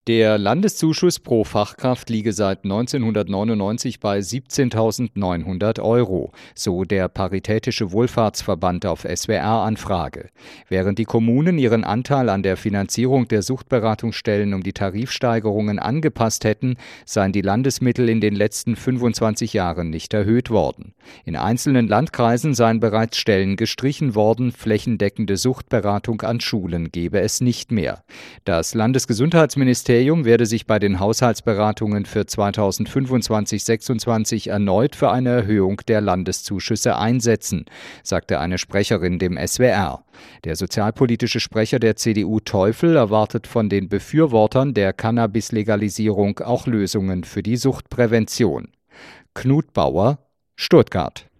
Der Landeszuschuss pro Fachkraft liege seit 1999 bei 17.900 €, so der Paritätische Wohlfahrtsverband auf SWR-Anfrage. Während die Kommunen ihren Anteil an der Finanzierung der Suchtberatungsstellen um die Tarifsteigerungen angepasst hätten, seien die Landesmittel in den letzten 25 Jahren nicht erhöht worden. In einzelnen Landkreisen seien bereits Stellen gestrichen worden, flächendeckende Suchtberatung an Schulen gebe es nicht mehr. Das Landesgesundheitsministerium werde sich bei den Haushaltsberatungen für 2025/26 erneut für eine Erhöhung der Landeszuschüsse einsetzen, sagte eine Sprecherin dem SWR. Der sozialpolitische Sprecher der CDU Teufel erwartet von den Befürwortern der Cannabis-Legalisierung auch Lösungen für die Suchtprävention. Knut Bauer, Stuttgart.